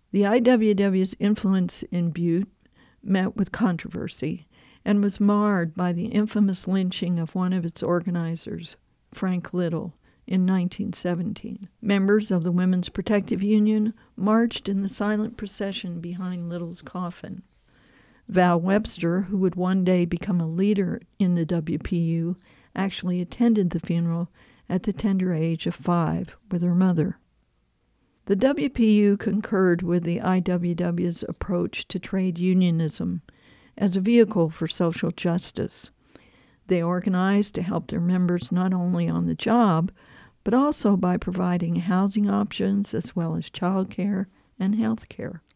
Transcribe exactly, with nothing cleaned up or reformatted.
The I W W's influence in Butte met with controversy and was marred by the infamous lynching of one of its organizers, Frank Little, in nineteen seventeen. Members of the Women's Protective Union marched in the silent procession behind Little's coffin. Val Webster, who would one day become a leader in the W P U, actually attended the funeral at the tender age of five with her mother. The W P U concurred with the I W W's approach to trade unionism as a vehicle for social justice. They organized to help their members not only on the job, but also by providing housing options as well as child care and health care.